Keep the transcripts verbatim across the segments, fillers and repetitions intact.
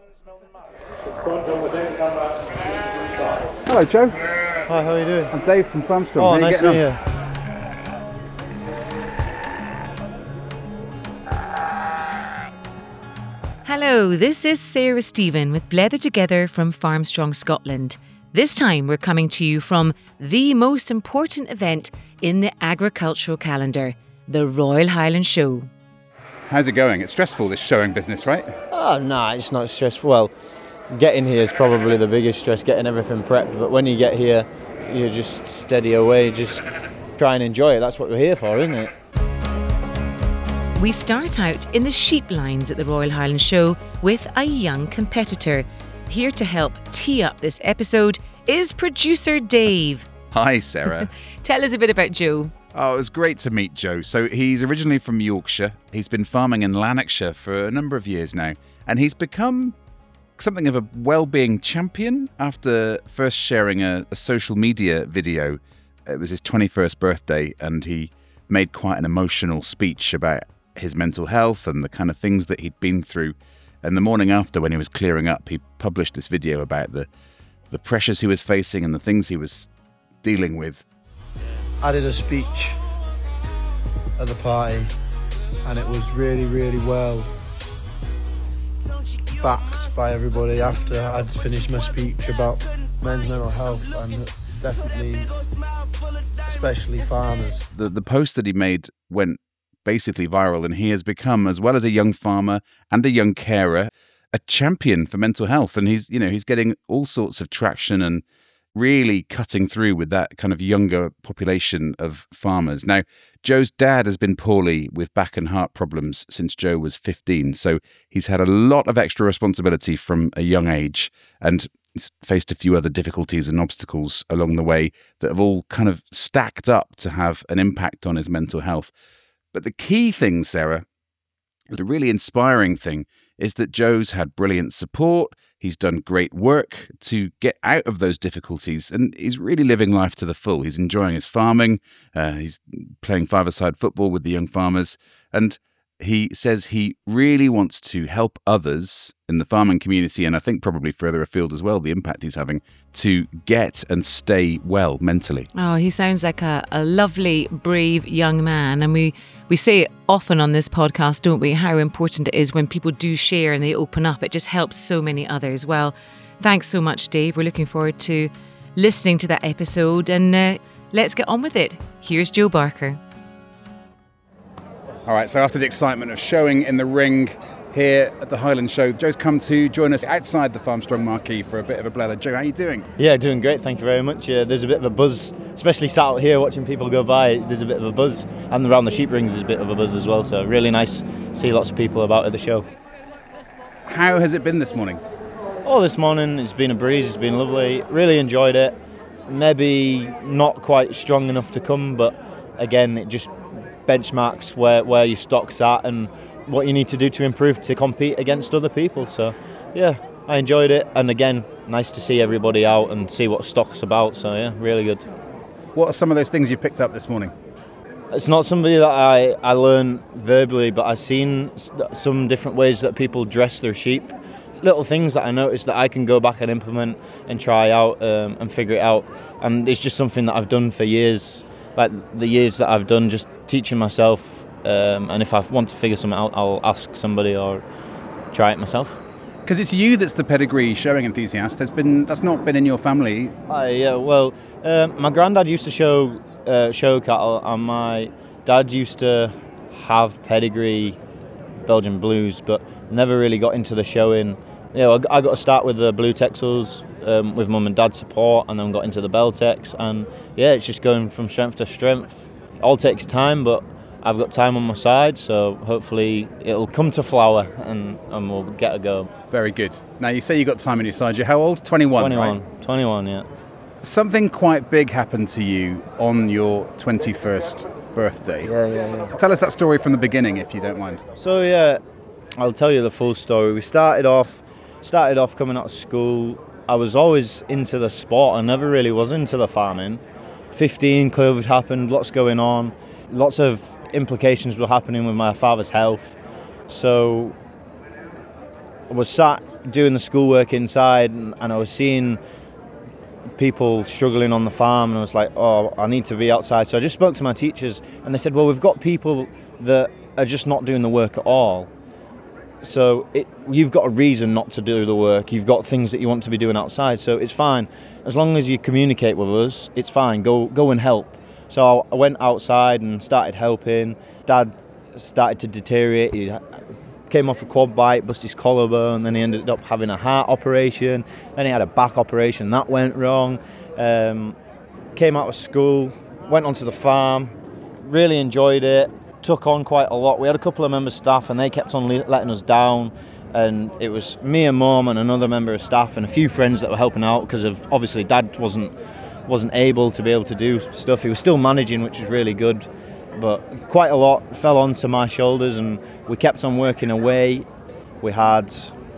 Hello, Joe. Hi, how are you doing? I'm Dave from Farmstrong. Oh, how nice you to meet you. Hello, this is Sarah Stephen with Blether Together from Farmstrong Scotland. This time we're coming to you from the most important event in the agricultural calendar, the Royal Highland Show. How's it going? It's stressful, this showing business, right? Oh, no, it's not stressful. Well, getting here is probably the biggest stress, getting everything prepped. But when you get here, you're just steady away, just try and enjoy it. That's what we're here for, isn't it? We start out in the sheep lines at the Royal Highland Show with a young competitor. Here to help tee up this episode is producer Dave. Hi, Sarah. Tell us a bit about Joe. Oh, it was great to meet Joe. So he's originally from Yorkshire. He's been farming in Lanarkshire for a number of years now. And he's become something of a well-being champion after first sharing a, a social media video. It was his twenty-first birthday, and he made quite an emotional speech about his mental health and the kind of things that he'd been through. And the morning after, when he was clearing up, he published this video about the the pressures he was facing and the things he was dealing with. I did a speech at the party, and it was really, really well backed by everybody after I'd finished my speech about men's mental health, and definitely, especially farmers. The the post that he made went basically viral, and he has become, as well as a young farmer and a young carer, a champion for mental health. And he's, you know, he's getting all sorts of traction and really cutting through with that kind of younger population of farmers. Now, Joe's dad has been poorly with back and heart problems since Joe was fifteen, so he's had a lot of extra responsibility from a young age, and he's faced a few other difficulties and obstacles along the way that have all kind of stacked up to have an impact on his mental health. But the key thing, Sarah, the really inspiring thing, is that Joe's had brilliant support. He's done great work to get out of those difficulties, and he's really living life to the full. He's enjoying his farming. Uh, he's playing five-a-side football with the young farmers, and he says he really wants to help others in the farming community, and I think probably further afield as well, the impact he's having, to get and stay well mentally. Oh, he sounds like a, a lovely, brave young man. And we, we say it often on this podcast, don't we, how important it is when people do share and they open up. It just helps so many others. Well, thanks so much, Dave. We're looking forward to listening to that episode, and uh, let's get on with it. Here's Joe Barker. All right, so after the excitement of showing in the ring here at the Highland Show, Joe's come to join us outside the Farmstrong marquee for a bit of a blether. Joe, how are you doing? Yeah, doing great, thank you very much. Uh, there's a bit of a buzz, especially sat out here watching people go by. There's a bit of a buzz, and around the sheep rings there's a bit of a buzz as well, so really nice to see lots of people about at the show. How has it been this morning? Oh, this morning it's been a breeze, it's been lovely, really enjoyed it. Maybe not quite strong enough to come, but again, it just benchmarks where, where your stock's at and what you need to do to improve to compete against other people. So yeah, I enjoyed it, and again, nice to see everybody out and see what stock's about. So yeah, really good. What are some of those things you picked up this morning? It's not somebody that I, I learn verbally, but I've seen some different ways that people dress their sheep. Little things that I noticed that I can go back and implement and try out um, and figure it out. And it's just something that I've done for years, like the years that I've done just teaching myself. Um, and if I want to figure something out, I'll ask somebody or try it myself. Because it's you that's the pedigree showing enthusiast. There's been that's not been in your family. Uh, yeah, well, um, my granddad used to show uh, show cattle, and my dad used to have pedigree Belgian Blues, but never really got into the showing. You know, I got to start with the Blue Texels um, with mum and dad's support, and then got into the Beltex, and yeah, it's just going from strength to strength. All takes time, but I've got time on my side, so hopefully it'll come to flower and, and we'll get a go. Very good. Now, you say you got time on your side. You're how old? twenty-one, twenty-one, right? twenty-one, yeah. Something quite big happened to you on your twenty-first birthday. Yeah, yeah, yeah. Tell us that story from the beginning, if you don't mind. So, yeah, I'll tell you the full story. We started off, started off coming out of school. I was always into the sport. I never really was into the farming. fifteen, COVID happened, lots going on. Lots of implications were happening with my father's health. So I was sat doing the schoolwork inside, and, and I was seeing people struggling on the farm, and I was like, oh, I need to be outside. So I just spoke to my teachers, and they said, well, we've got people that are just not doing the work at all. So it, you've got a reason not to do the work. You've got things that you want to be doing outside, so it's fine. As long as you communicate with us, it's fine. Go go and help. So I went outside and started helping. Dad started to deteriorate. He came off a quad bike, busted his collarbone, then he ended up having a heart operation. Then he had a back operation. That went wrong. Um, came out of school, went onto the farm, really enjoyed it. Took on quite a lot. We had a couple of members of staff and they kept on le- letting us down, and it was me and Mum and another member of staff and a few friends that were helping out because of obviously Dad wasn't wasn't able to be able to do stuff. He was still managing, which was really good, but quite a lot fell onto my shoulders, and we kept on working away. We had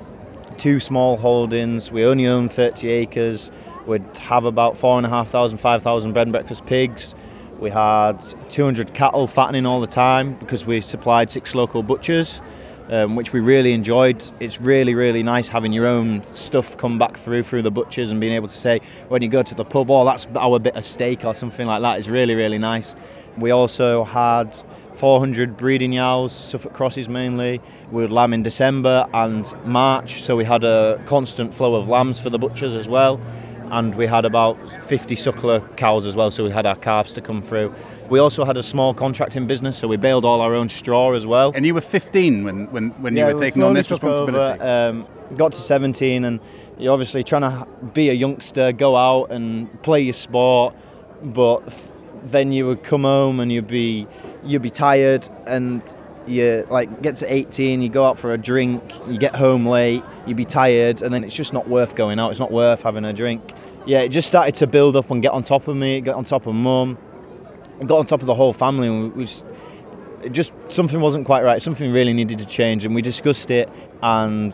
two small holdings. We only owned thirty acres. We'd have about four and a half thousand, five thousand bed and breakfast pigs. We had two hundred cattle fattening all the time because we supplied six local butchers, um, which we really enjoyed. It's really, really nice having your own stuff come back through through the butchers and being able to say, when you go to the pub, oh, that's our bit of steak or something like that. It's really, really nice. We also had four hundred breeding yows, Suffolk crosses mainly. We would lamb in December and March, so we had a constant flow of lambs for the butchers as well. And we had about fifty suckler cows as well, so we had our calves to come through. We also had a small contracting business, so we baled all our own straw as well. And you were fifteen when, when, when yeah, you were taking on this responsibility? Over, um, got to seventeen, and you're obviously trying to be a youngster, go out and play your sport, but then you would come home and you'd be you'd be tired, and you like get to eighteen, you go out for a drink, you get home late, you'd be tired, and then it's just not worth going out. It's not worth having a drink. Yeah, it just started to build up and get on top of me, get on top of Mum, and got on top of the whole family. And we just, it just something wasn't quite right. Something really needed to change, and we discussed it. And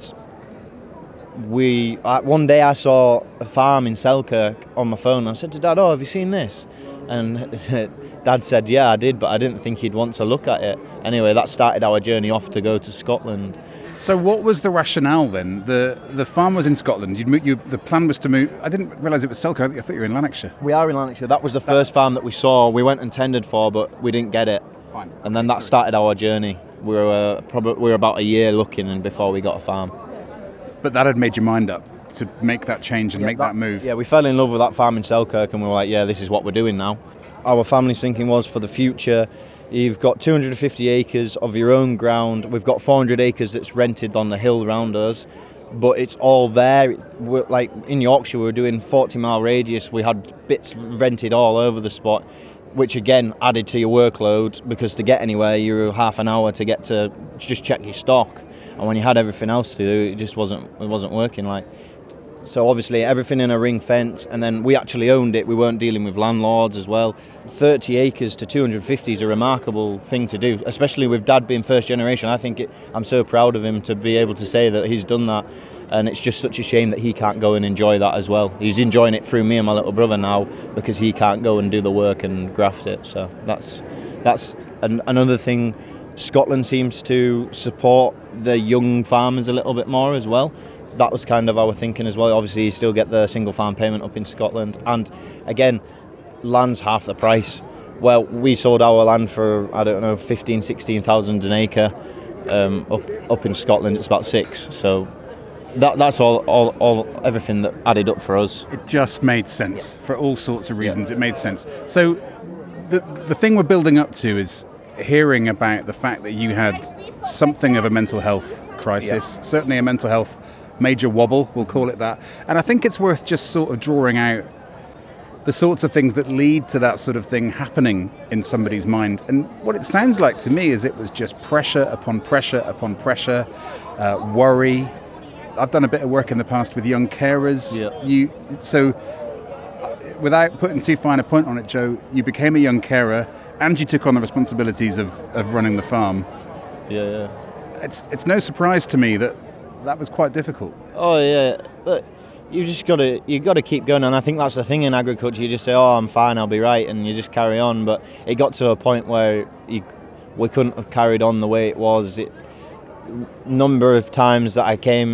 we uh, one day I saw a farm in Selkirk on my phone. And I said to Dad, "Oh, have you seen this?" And Dad said, "Yeah, I did, but I didn't think he'd want to look at it." Anyway, that started our journey off to go to Scotland. So what was the rationale then? The the farm was in Scotland. You'd, you, the plan was to move. I didn't realise it was Selkirk. I thought you were in Lanarkshire. We are in Lanarkshire. That was the first farm that we saw. We went and tendered for, but we didn't get it. Fine. And then that started our journey. We were uh, probably we were about a year looking, and before we got a farm. But that had made your mind up to make that change and yeah, make that, that move. Yeah, we fell in love with that farm in Selkirk, and we were like, yeah, this is what we're doing now. Our family's thinking was for the future. You've got two hundred fifty acres of your own ground. We've got four hundred acres that's rented on the hill around us, but it's all there. We're, like in Yorkshire, we were doing forty mile radius. We had bits rented all over the spot, which again added to your workload, because to get anywhere, you were half an hour to get to just check your stock, and when you had everything else to do, it just wasn't it wasn't working. Like. So obviously everything in a ring fence, and then we actually owned it. We weren't dealing with landlords as well. thirty acres to two hundred fifty is a remarkable thing to do, especially with Dad being first generation. I think it, I'm so proud of him to be able to say that he's done that, and it's just such a shame that he can't go and enjoy that as well. He's enjoying it through me and my little brother now because he can't go and do the work and graft it. So that's that's an, another thing. Scotland seems to support the young farmers a little bit more as well. That was kind of our thinking as well. Obviously, you still get the single farm payment up in Scotland. And again, land's half the price. Well, we sold our land for, I don't know, fifteen, sixteen thousand an acre. Um, up up in Scotland, it's about six. So that that's all, all, all everything that added up for us. It just made sense for all sorts of reasons. Yeah. It made sense. So the the thing we're building up to is hearing about the fact that you had something of a mental health crisis, yeah. certainly a mental health major wobble, we'll call it that. And I think it's worth just sort of drawing out the sorts of things that lead to that sort of thing happening in somebody's mind. And what it sounds like to me is it was just pressure upon pressure upon pressure, uh, worry. I've done a bit of work in the past with young carers. Yeah. You, so without putting too fine a point on it, Joe, you became a young carer and you took on the responsibilities of, of running the farm. Yeah, yeah. It's it's no surprise to me that that was quite difficult. Oh yeah, but you just got to you got to keep going, and I think that's the thing in agriculture. You just say, "Oh, I'm fine, I'll be right," and you just carry on. But it got to a point where you, we couldn't have carried on the way it was. It, number of times that I came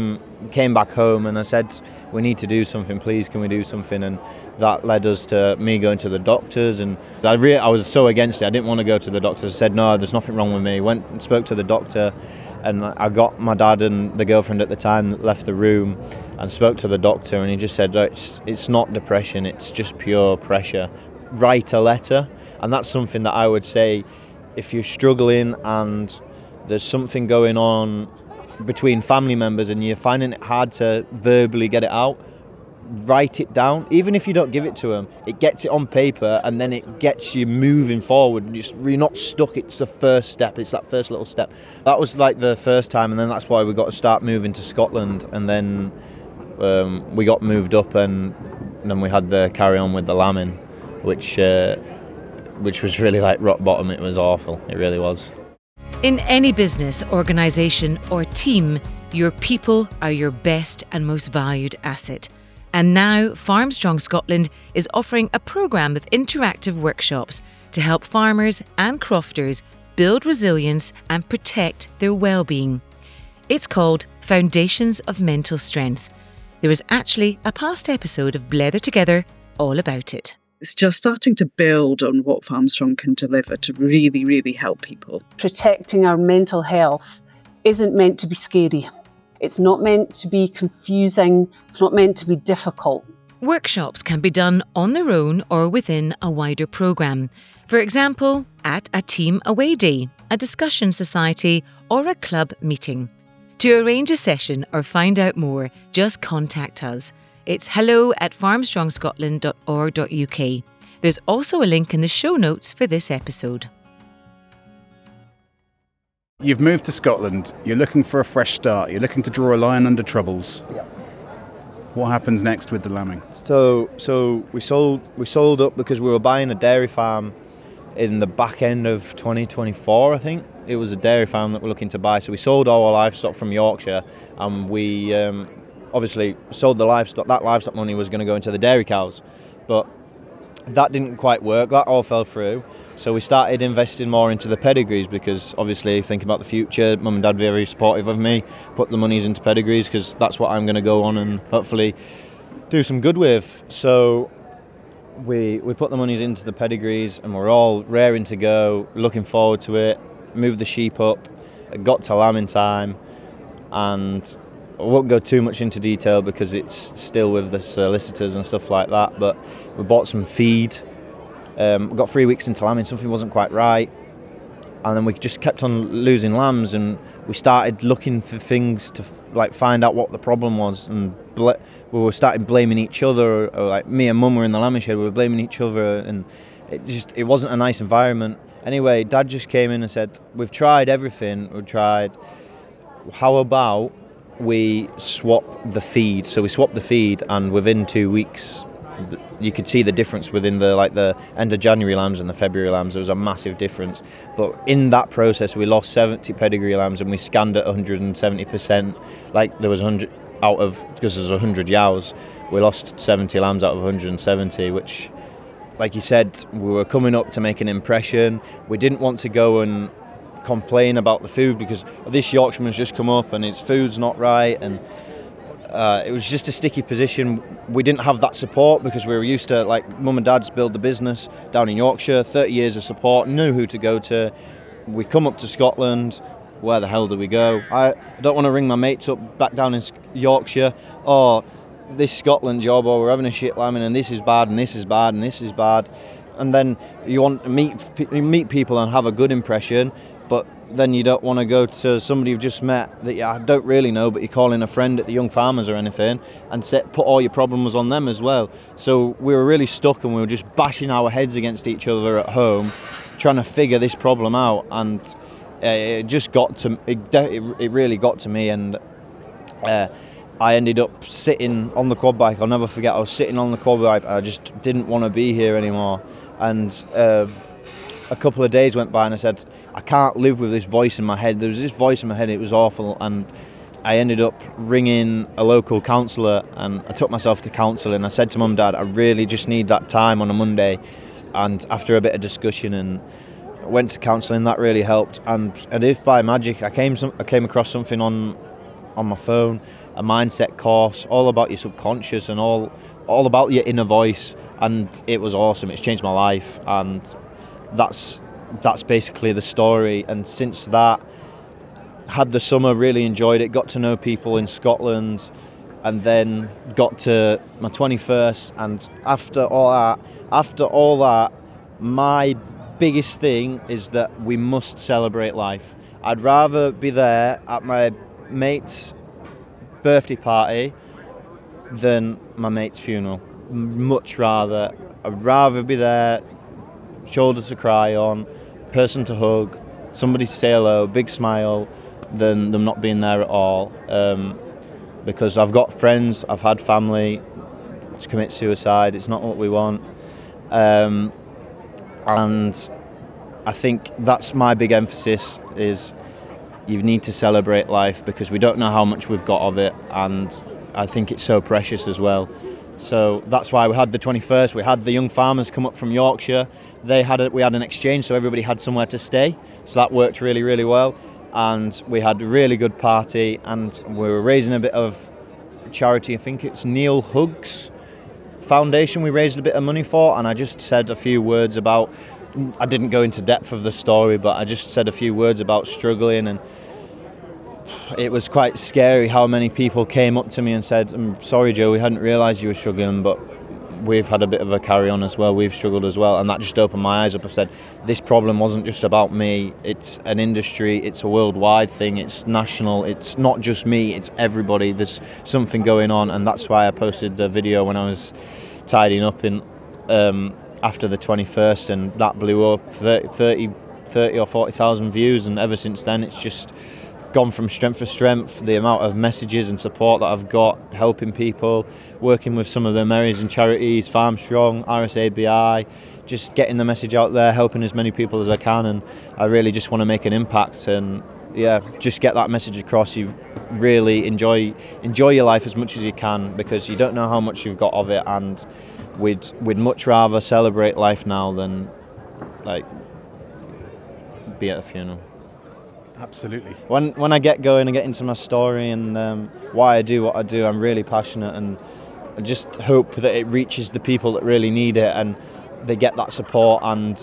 came back home and I said, we need to do something, please, can we do something? And that led us to me going to the doctors, and I really, I was so against it. I didn't want to go to the doctors. I said, no, there's nothing wrong with me. Went and spoke to the doctor, and I got my dad and the girlfriend at the time left the room and spoke to the doctor, and he just said, it's, it's not depression, it's just pure pressure. Write a letter. And that's something that I would say, if you're struggling and there's something going on between family members and you're finding it hard to verbally get it out, write it down. Even if you don't give it to them, it gets it on paper, and then it gets you moving forward. You're not stuck. It's the first step. It's that first little step. That was like the first time, and then that's why we got to start moving to Scotland, and then um, we got moved up, and, and then we had the carry on with the lambing, which uh, which was really like rock bottom. It was awful. It really was. In any business, organisation or team, your people are your best and most valued asset. And now Farmstrong Scotland is offering a programme of interactive workshops to help farmers and crofters build resilience and protect their well-being. It's called Foundations of Mental Strength. There was actually a past episode of Blether Together all about it. It's just starting to build on what Farmstrong can deliver to really, really help people. Protecting our mental health isn't meant to be scary. It's not meant to be confusing. It's not meant to be difficult. Workshops can be done on their own or within a wider programme. For example, at a team away day, a discussion society or a club meeting. To arrange a session or find out more, just contact us. It's hello at farmstrong scotland dot org dot U K. There's also a link in the show notes for this episode. You've moved to Scotland. You're looking for a fresh start. You're looking to draw a line under troubles. Yeah. What happens next with the lambing? So, so we sold we sold up because we were buying a dairy farm in the back end of twenty twenty-four, I think. It was a dairy farm that we're looking to buy. So we sold all our livestock from Yorkshire, and we um, obviously sold the livestock. That livestock money was going to go into the dairy cows, but that didn't quite work. That all fell through. So we started investing more into the pedigrees because obviously thinking about the future, mum and dad very supportive of me, put the monies into pedigrees because that's what I'm going to go on and hopefully do some good with. So we we put the monies into the pedigrees and we're all raring to go, looking forward to it, moved the sheep up, got to lambing time, and I won't go too much into detail because it's still with the solicitors and stuff like that, but we bought some feed. Um, we got three weeks into lambing, something wasn't quite right, and then we just kept on losing lambs, and we started looking for things to like find out what the problem was, and bl- we were starting blaming each other, or, or like me and mum were in the lambing shed, we were blaming each other, and it just it wasn't a nice environment. Anyway, dad just came in and said, we've tried everything, we've tried, how about we swap the feed? So we swapped the feed, and within two weeks you could see the difference within the like the end of January lambs and the February lambs. There was a massive difference, but in that process we lost seventy pedigree lambs, and we scanned at one hundred seventy percent. Like there was one hundred out of, because there's one hundred yows, we lost seventy lambs out of one hundred seventy, which, like you said, we were coming up to make an impression. We didn't want to go and complain about the food because this Yorkshireman's just come up and its food's not right, and uh, it was just a sticky position. We didn't have that support because we were used to, like, mum and dad's build the business down in Yorkshire, thirty years of support, knew who to go to. We come up to Scotland, where the hell do we go? I don't want to ring my mates up back down in Yorkshire, oh, this Scotland job, or we're having a shit lambing and this is bad and this is bad and this is bad. And then you want to meet meet people and have a good impression, but then you don't want to go to somebody you've just met that you don't really know, but you're calling a friend at the Young Farmers or anything, and set, put all your problems on them as well. So we were really stuck, and we were just bashing our heads against each other at home, trying to figure this problem out. And uh, it just got to it. It really got to me, and uh, I ended up sitting on the quad bike. I'll never forget. I was sitting on the quad bike. I just didn't want to be here anymore. And uh, a couple of days went by, and I said, I can't live with this voice in my head. There was this voice in my head. It was awful, and I ended up ringing a local counsellor, and I took myself to counselling. I said to mum and dad, I really just need that time on a Monday. And after a bit of discussion and went to counselling, that really helped. And and if by magic I came some, I came across something on on my phone, a mindset course, all about your subconscious and all all about your inner voice, and it was awesome. It's changed my life, and that's that's basically the story. And since that, had the summer, really enjoyed it, got to know people in Scotland, and then got to my twenty-first, and after all that, after all that, my biggest thing is that we must celebrate life. I'd rather be there at my mate's birthday party than my mate's funeral. Much rather. I'd rather be there, shoulder to cry on, person to hug, somebody to say hello, big smile, than them not being there at all. Um, because I've got friends, I've had family to commit suicide. It's not what we want. Um, and I think that's my big emphasis, is you need to celebrate life, because we don't know how much we've got of it, and I think it's so precious as well. So that's why we had the twenty-first. We had the young farmers come up from Yorkshire. They had a, we had an exchange, so everybody had somewhere to stay. So that worked really, really well. And we had a really good party, and we were raising a bit of charity. I think it's Neil Hughes Foundation we raised a bit of money for, and I just said a few words about, I didn't go into depth of the story, but I just said a few words about struggling, and it was quite scary how many people came up to me and said, I'm sorry Joe, we hadn't realised you were struggling, but we've had a bit of a carry on as well, we've struggled as well. And that just opened my eyes up. I've said, this problem wasn't just about me, it's an industry, it's a worldwide thing, it's national, it's not just me, it's everybody. There's something going on, and that's why I posted the video when I was tidying up in um, after the twenty-first, and that blew up thirty, thirty or forty thousand views, and ever since then it's just gone from strength to strength. The amount of messages and support that I've got, helping people, working with some of the amazing charities, Farm Strong, R S A B I, just getting the message out there, helping as many people as I can, and I really just want to make an impact, and yeah, just get that message across. You really enjoy enjoy your life as much as you can, because you don't know how much you've got of it, and we'd we'd much rather celebrate life now than like be at a funeral. Absolutely. When when I get going and get into my story and um, why I do what I do, I'm really passionate, and I just hope that it reaches the people that really need it, and they get that support and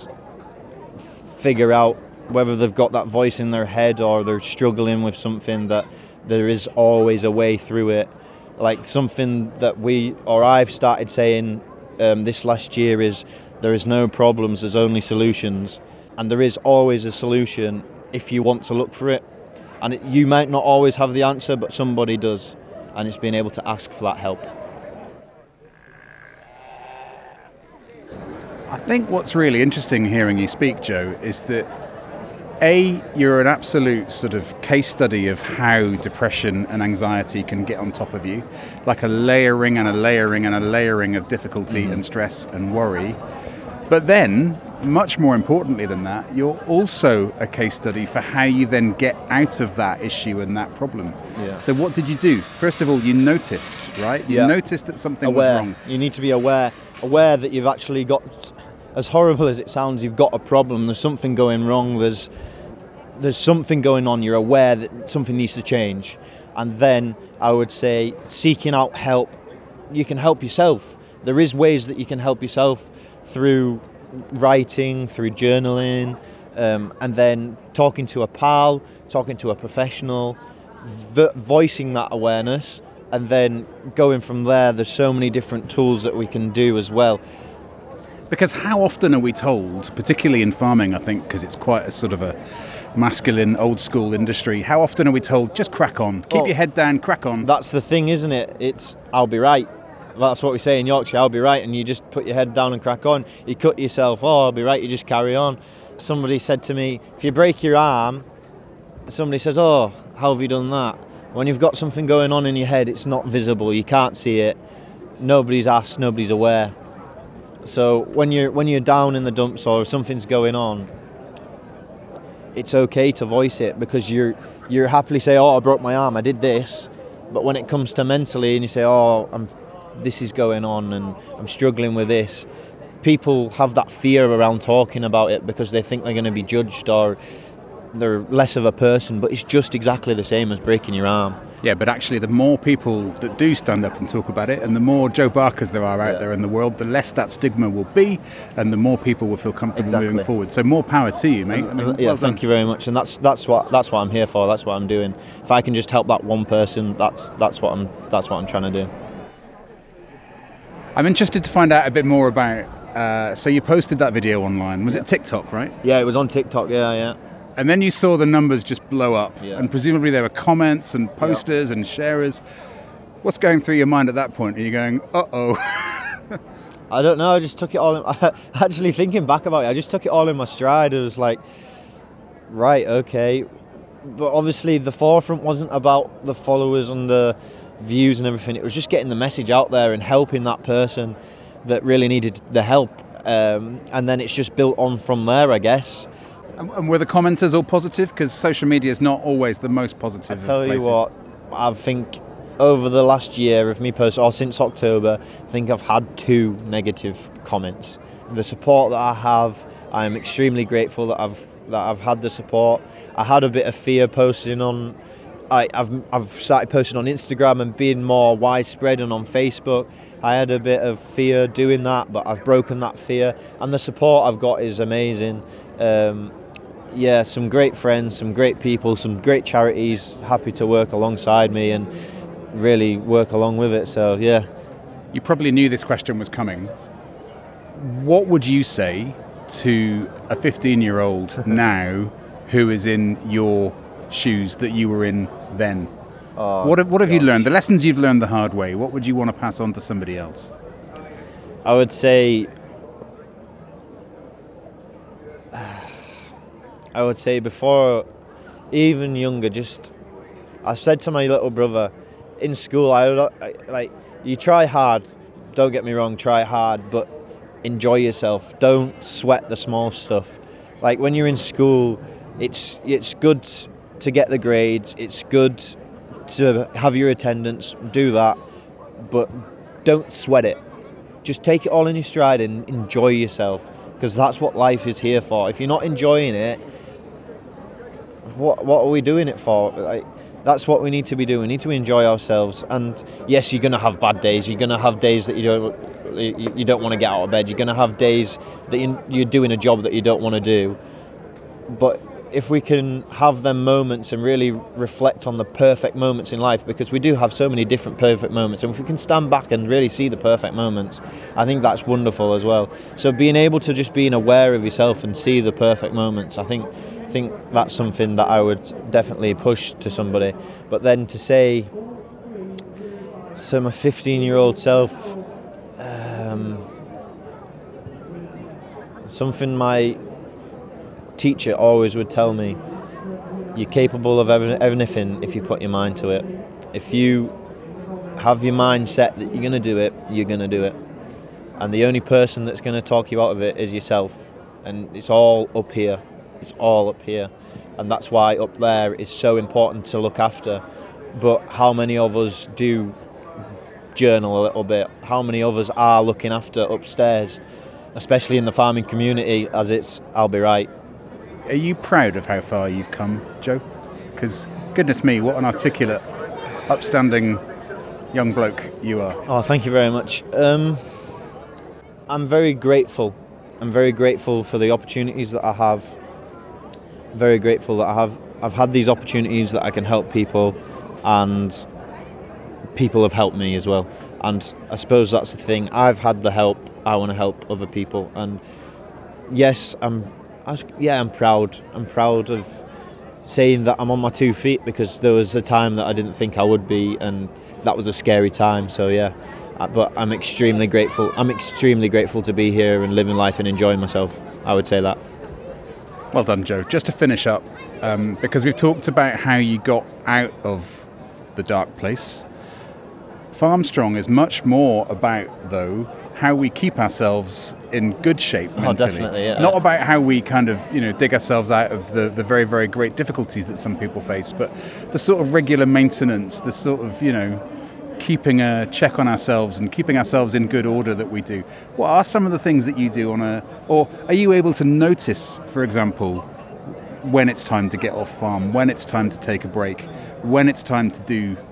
figure out whether they've got that voice in their head or they're struggling with something, that there is always a way through it. Like something that we, or I've started saying um, this last year is, there is no problems, there's only solutions. And there is always a solution if you want to look for it. And it, you might not always have the answer, but somebody does. And it's being able to ask for that help. I think what's really interesting hearing you speak, Joe, is that A, you're an absolute sort of case study of how depression and anxiety can get on top of you, like a layering and a layering and a layering of difficulty mm-hmm. and stress and worry. But then, much more importantly than that, you're also a case study for how you then get out of that issue and that problem. Yeah. So what did you do? First of all, you noticed, right? You yeah. noticed that something aware. was wrong. You need to be aware, aware that you've actually got, as horrible as it sounds, you've got a problem. There's something going wrong. There's there's something going on. You're aware that something needs to change. And then I would say seeking out help. You can help yourself. There is ways that you can help yourself through writing, through journaling, um, and then talking to a pal, talking to a professional, vo- voicing that awareness, and then going from there. There's so many different tools that we can do as well. Because how often are we told, particularly in farming, I think, because it's quite a sort of a masculine, old school industry, how often are we told, just crack on, keep oh, your head down, crack on? That's the thing, isn't it? It's, I'll be right. That's what we say in Yorkshire, I'll be right, and you just put your head down and crack on. You cut yourself, oh, I'll be right, you just carry on. Somebody said to me, if you break your arm, somebody says, oh, how have you done that? When you've got something going on in your head, it's not visible, you can't see it, nobody's asked, nobody's aware. So when you're when you're down in the dumps or something's going on, it's okay to voice it, because you're you're happily say, oh, I broke my arm, I did this. But when it comes to mentally and you say, oh, I'm this is going on and I'm struggling with this, people have that fear around talking about it because they think they're going to be judged or they're less of a person, but it's just exactly the same as breaking your arm. Yeah, but actually the more people that do stand up and talk about it, and the more Joe Barkers there are out Yeah. there in the world, the less that stigma will be, and the more people will feel comfortable Exactly. moving forward. So more power to you, mate. I mean, yeah, well thank done. you very much. And that's that's what that's what I'm here for. That's what I'm doing. If I can just help that one person, that's that's what I'm that's what I'm trying to do. I'm interested to find out a bit more about, uh, so you posted that video online. Was it TikTok, right? Yeah, it was on TikTok. Yeah, yeah. And then you saw the numbers just blow up, Yeah. and presumably there were comments and posters and sharers. What's going through your mind at that point? Are you going, uh-oh? I don't know. I just took it all. In, actually, thinking back about it, I just took it all in my stride. It was like, right, okay. But obviously, the forefront wasn't about the followers and the views and everything. It was just getting the message out there and helping that person that really needed the help. Um, and then it's just built on from there, I guess. And and were the commenters all positive? Because social media is not always the most positive I of tell you places. what, I think over the last year of me posting, or since October, I think I've had two negative comments. The support that I have, I am extremely grateful that I've that I've had the support. I had a bit of fear posting on. I, I've I've started posting on Instagram and being more widespread and on Facebook. I had a bit of fear doing that, but I've broken that fear, and the support I've got is amazing. Um, yeah, some great friends, some great people, some great charities happy to work alongside me and really work along with it. So yeah. You probably knew this question was coming. What would you say to a fifteen-year-old now who is in your shoes that you were in then? Oh, what have, what have you gosh. learned? The lessons you've learned the hard way, what would you want to pass on to somebody else? I would say I would say before, even younger, just I said to my little brother in school, I, would, I like you try hard, don't get me wrong, try hard, but enjoy yourself. Don't sweat the small stuff. Like when you're in school, it's it's good to get the grades, it's good to have your attendance, do that, but don't sweat it. Just take it all in your stride and enjoy yourself, because that's what life is here for. If you're not enjoying it, what what are we doing it for? Like, that's what we need to be doing. We need to enjoy ourselves. And yes, you're going to have bad days. You're going to have days that you don't you, you don't want to get out of bed. You're going to have days that you, you're doing a job that you don't want to do. But if we can have them moments and really reflect on the perfect moments in life, because we do have so many different perfect moments, and if we can stand back and really see the perfect moments, I think that's wonderful as well. So being able to just being aware of yourself and see the perfect moments, I think I think that's something that I would definitely push to somebody. But then to say, so my fifteen-year-old self, um, something my teacher always would tell me, you're capable of anything if you put your mind to it. If you have your mind set that you're going to do it, you're going to do it. And the only person that's going to talk you out of it is yourself. And it's all up here. It's all up here. And that's why up there is so important to look after. But how many of us do journal a little bit? How many of us are looking after upstairs? Especially in the farming community, as it's, I'll be right. Are you proud of how far you've come, Joe? Because, goodness me, what an articulate, upstanding young bloke you are. Oh, thank you very much. Um, I'm very grateful. I'm very grateful for the opportunities that I have. Very grateful that I have. I've had these opportunities that I can help people, and people have helped me as well. And I suppose that's the thing. I've had the help. I want to help other people. And yes, I'm. I was, yeah, I'm proud. I'm proud of saying that I'm on my two feet, because there was a time that I didn't think I would be, and that was a scary time. So yeah, but I'm extremely grateful. I'm extremely grateful to be here and living life and enjoying myself. I would say that. Well done, Joe. Just to finish up, um, because we've talked about how you got out of the dark place. Farm Strong is much more about, though, how we keep ourselves in good shape mentally. Oh, definitely, yeah. Not about how we kind of, you know, dig ourselves out of the, the very, very great difficulties that some people face, but the sort of regular maintenance, the sort of, you know, keeping a check on ourselves and keeping ourselves in good order that we do. What are some of the things that you do on a, or are you able to notice, for example, when it's time to get off farm, when it's time to take a break, when it's time to do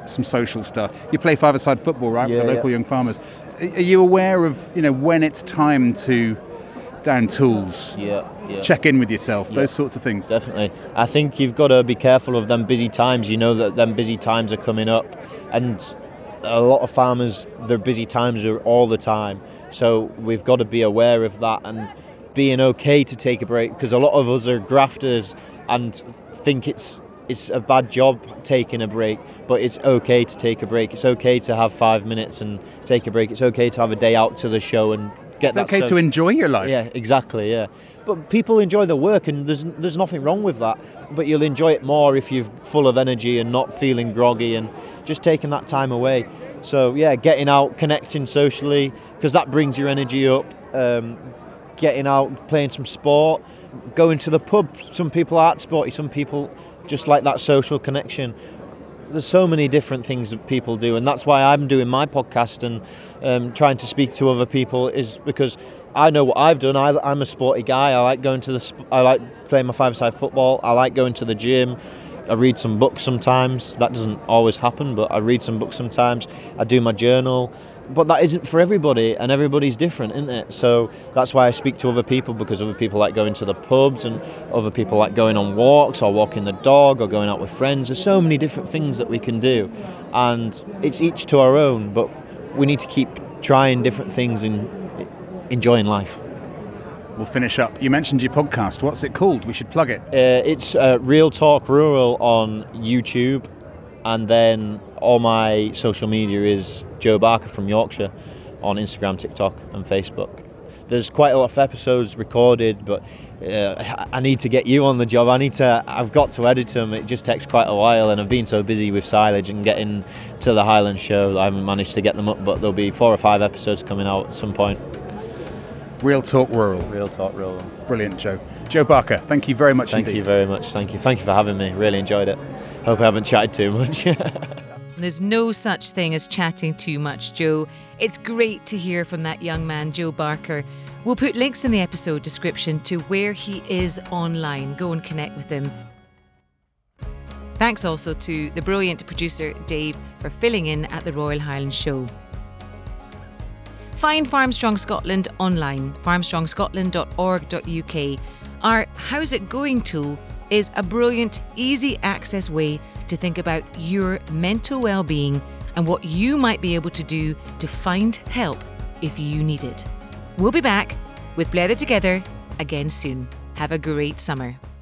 some social stuff. You play five-a-side football, right, Yeah, with the local yeah. young farmers. Are are you aware of, you know, when it's time to down tools, Yeah, yeah. check in with yourself, Yeah. those sorts of things? Definitely. I think you've got to be careful of them busy times. You know that them busy times are coming up, and a lot of farmers, their busy times are all the time. So we've got to be aware of that and being okay to take a break, because a lot of us are grafters and think it's it's a bad job taking a break, but it's okay to take a break. It's okay to have five minutes and take a break. It's okay to have a day out to the show and get It's that. okay so- to enjoy your life. Yeah, exactly. Yeah, but people enjoy the work, and there's there's nothing wrong with that. But you'll enjoy it more if you're full of energy and not feeling groggy and just taking that time away. So yeah, getting out, connecting socially, because that brings your energy up. Um, getting out, playing some sport, going to the pub. Some people aren't sporty. Some people just like that social connection. There's so many different things that people do, and that's why I'm doing my podcast and um, trying to speak to other people, is because I know what I've done. I, I'm a sporty guy. I like going to the. Sp- I like playing my five-a-side football. I like going to the gym. I read some books sometimes. That doesn't always happen, but I read some books sometimes. I do my journal. But that isn't for everybody, and everybody's different, isn't it? So that's why I speak to other people, because other people like going to the pubs, and other people like going on walks or walking the dog or going out with friends. There's so many different things that we can do, and it's each to our own, but we need to keep trying different things and enjoying life. We'll finish up. You mentioned your podcast. What's it called? We should plug it. Uh, it's uh, Real Talk Rural on YouTube, and then all my social media is Joe Barker from Yorkshire on Instagram, TikTok and Facebook. There's quite a lot of episodes recorded, but uh, I need to get you on the job. I need to, I've got to edit them. It just takes quite a while, and I've been so busy with silage and getting to the Highland show that I haven't managed to get them up, but there'll be four or five episodes coming out at some point. Real Talk Rural. Real Talk Rural. Brilliant, Joe. Joe Barker, thank you very much Thank indeed. you very much. Thank you. Thank you for having me. Really enjoyed it. Hope I haven't chatted too much. There's no such thing as chatting too much, Joe. It's great to hear from that young man, Joe Barker. We'll put links in the episode description to where he is online. Go and connect with him. Thanks also to the brilliant producer, Dave, for filling in at the Royal Highland Show. Find Farmstrong Scotland online, farmstrong scotland dot org dot U K. Our How's It Going tool is a brilliant, easy access way to think about your mental well-being and what you might be able to do to find help if you need it. We'll be back with Blether Together again soon. Have a great summer.